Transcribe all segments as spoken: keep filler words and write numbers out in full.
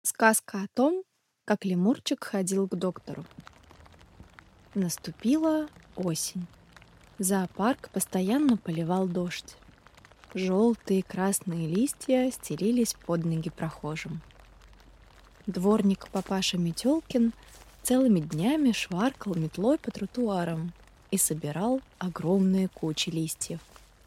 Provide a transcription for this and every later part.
Сказка о том, как лемурчик ходил к доктору. Наступила осень. Зоопарк постоянно поливал дождь. Желтые и красные листья стелились под ноги прохожим. Дворник папаша Метелкин целыми днями шваркал метлой по тротуарам и собирал огромные кучи листьев.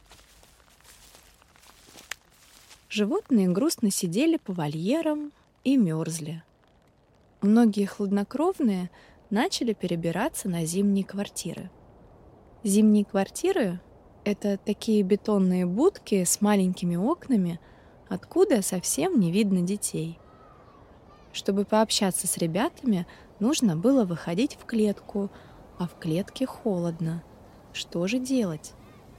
Животные грустно сидели по вольерам и мерзли. Многие хладнокровные начали перебираться на зимние квартиры. Зимние квартиры — это такие бетонные будки с маленькими окнами, откуда совсем не видно детей. Чтобы пообщаться с ребятами, нужно было выходить в клетку, а в клетке холодно. Что же делать?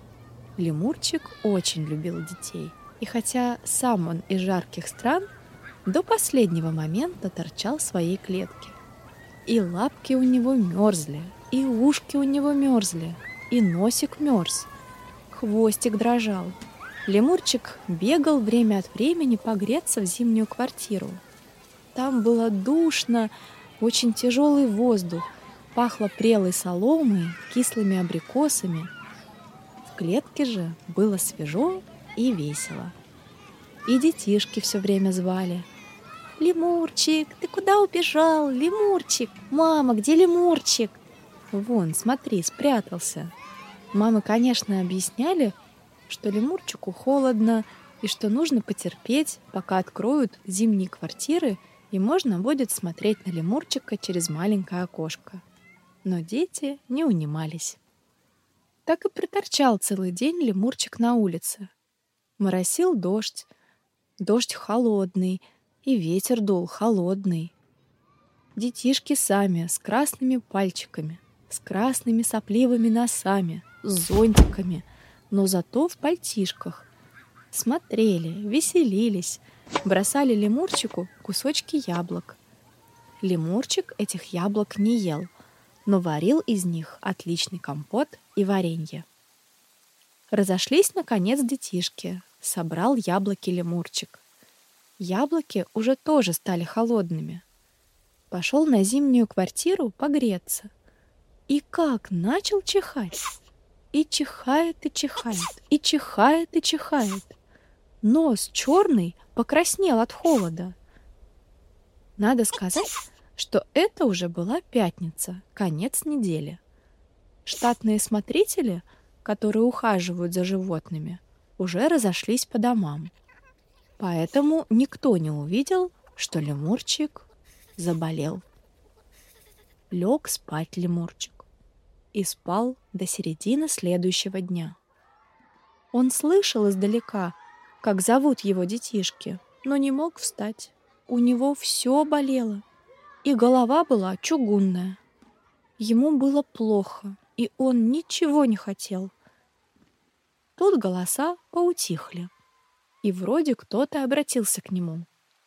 Лемурчик очень любил детей, и хотя сам он из жарких стран, до последнего момента торчал в своей клетке. И лапки у него мерзли, и ушки у него мерзли, и носик мерз, хвостик дрожал. Лемурчик бегал время от времени погреться в зимнюю квартиру. Там было душно, очень тяжелый воздух, пахло прелой соломой, кислыми абрикосами. В клетке же было свежо и весело. И детишки все время звали: «Лемурчик, ты куда убежал? Лемурчик! Мама, где Лемурчик?» «Вон, смотри, спрятался». Мамы, конечно, объясняли, что Лемурчику холодно и что нужно потерпеть, пока откроют зимние квартиры, и можно будет смотреть на Лемурчика через маленькое окошко. Но дети не унимались. Так и проторчал целый день Лемурчик на улице. Моросил дождь, дождь холодный, и ветер дул холодный. Детишки сами с красными пальчиками, с красными сопливыми носами, с зонтиками, но зато в пальтишках. Смотрели, веселились, бросали Лемурчику кусочки яблок. Лемурчик этих яблок не ел, но варил из них отличный компот и варенье. Разошлись, наконец, детишки. Собрал яблоки Лемурчик. Яблоки уже тоже стали холодными. Пошел на зимнюю квартиру погреться. И как начал чихать! И чихает, и чихает, и чихает, и чихает. Нос черный покраснел от холода. Надо сказать, что это уже была пятница, конец недели. Штатные смотрители, которые ухаживают за животными, уже разошлись по домам. Поэтому никто не увидел, что Лемурчик заболел. Лег спать Лемурчик и спал до середины следующего дня. Он слышал издалека, как зовут его детишки, но не мог встать. У него все болело, и голова была чугунная. Ему было плохо, и он ничего не хотел. Тут голоса поутихли, и вроде кто-то обратился к нему.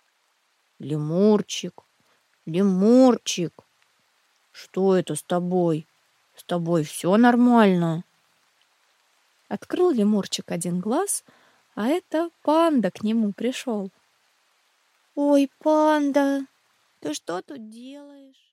«Лемурчик, Лемурчик, что это с тобой? С тобой все нормально?» Открыл Лемурчик один глаз, а это панда к нему пришел. «Ой, панда, ты что тут делаешь?»